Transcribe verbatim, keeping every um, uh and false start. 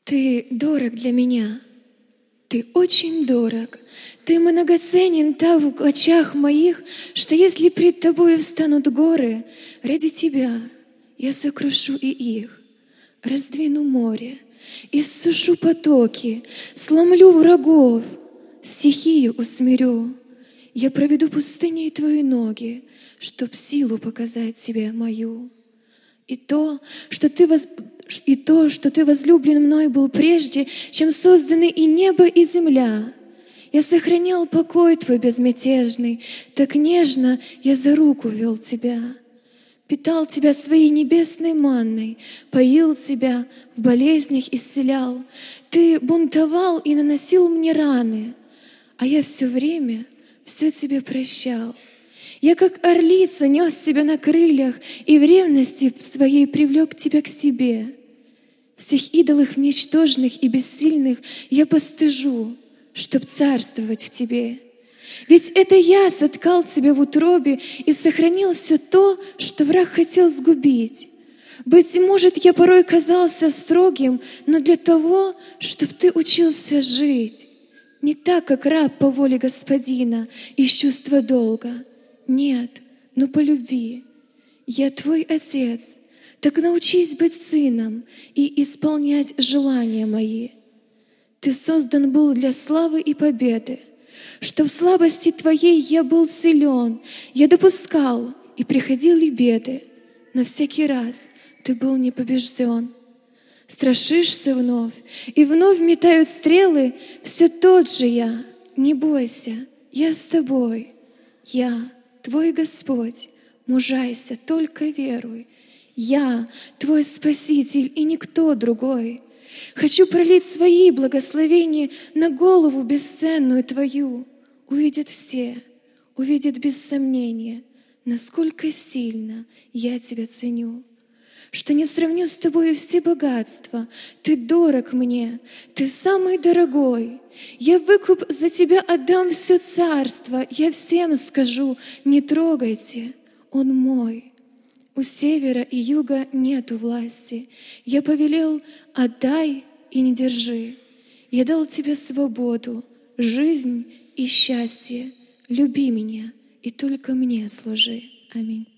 Ты дорог для меня, ты очень дорог, ты многоценен так в очах моих, что если пред тобою встанут горы, ради тебя я сокрушу и их, раздвину море, иссушу потоки, сломлю врагов, стихию усмирю. Я проведу пустыней твои ноги, чтоб силу показать тебе мою. И то, что ты воз... и то, что ты возлюблен мной был прежде, чем созданы и небо, и земля. Я сохранял покой твой безмятежный, так нежно я за руку вел тебя. Питал тебя своей небесной манной, поил тебя, в болезнях исцелял. Ты бунтовал и наносил мне раны, а я все время все тебе прощал. Я, как орлица, нес тебя на крыльях и в ревности своей привлек тебя к себе. Всех идолов ничтожных и бессильных я постыжу, чтоб царствовать в тебе. Ведь это я соткал тебя в утробе и сохранил все то, что враг хотел сгубить. Быть может, я порой казался строгим, но для того, чтоб ты учился жить. Не так, как раб по воле Господина, из чувства долга. Нет, но по любви. Я твой отец, так научись быть сыном и исполнять желания мои. Ты создан был для славы и победы, что в слабости твоей я был силен. Я допускал, и приходили беды, но всякий раз ты был не побежден. Страшишься вновь, и вновь метают стрелы, все тот же я. Не бойся, я с тобой. Я твой Господь, мужайся, только веруй. Я твой Спаситель и никто другой. Хочу пролить свои благословения на голову бесценную твою. Увидят все, увидят без сомнения, насколько сильно я тебя ценю. Что не сравню с тобой все богатства. Ты дорог мне, ты самый дорогой. Я выкуп за тебя отдам все царство. Я всем скажу, не трогайте, он мой. У севера и юга нету власти. Я повелел, отдай и не держи. Я дал тебе свободу, жизнь и счастье. Люби меня и только мне служи. Аминь.